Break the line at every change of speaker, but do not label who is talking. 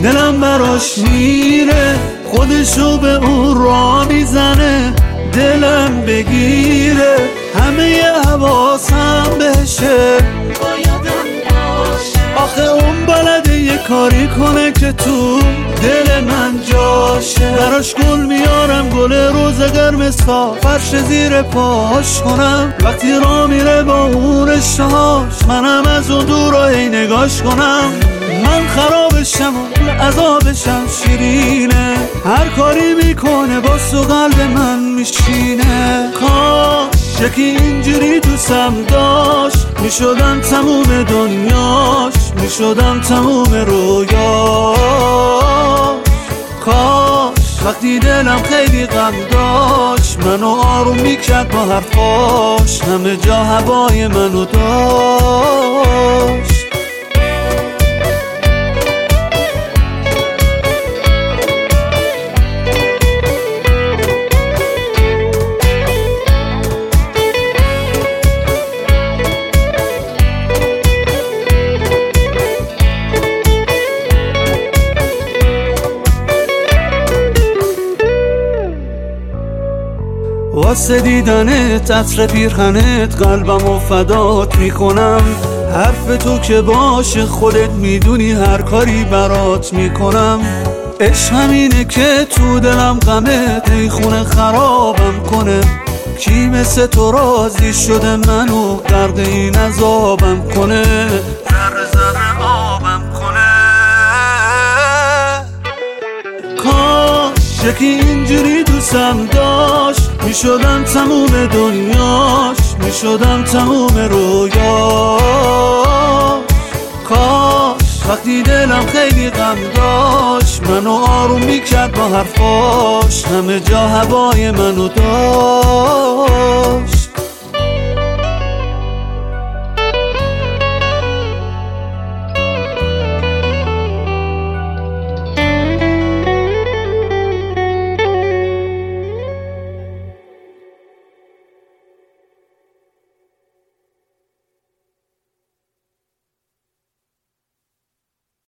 دلم براش میره، خودشو به اون را میزنه، دلم بگیره، همه حواسم بشه،
بایدم باشه.
آخه اون بلده یه کاری کنه که تو دل من جاشه. براش گل میارم، گل روز قرمز تا فرش زیر پاش کنم، وقتی را میره با اون اشتهاش، منم از اون دور رو هی نگاش کنم. من خرابشم و عذابشم شیرینه، هر کاری میکنه با سو قلب من میشینه. کاش یکی اینجوری دوستم داشت، میشدم تموم دنیاش، میشدم تموم رویاش. کاش وقتی دلم خیلی غم داشت، منو آروم میکرد با حرفاش، همه جا هوای منو داشت. واسه دیدنت عطر پیرهنت قلبمو فدات میکنم، حرف تو که باشه خودت میدونی هر کاری برات میکنم. عشق همینه که تو دلم غمه، ای خونه خرابم کنه، کی مثل تو راضی شده منو غرق این عذابم کنه، ذره ذره آبم کنه. کاش یکی اینجوری دوستم داشت، میشدم تموم دنیاش، میشدم تموم رویاش. کاش وقتی دلم خیلی غم داشت، منو آروم میکرد با حرفاش، همه جا هوای منو داشت.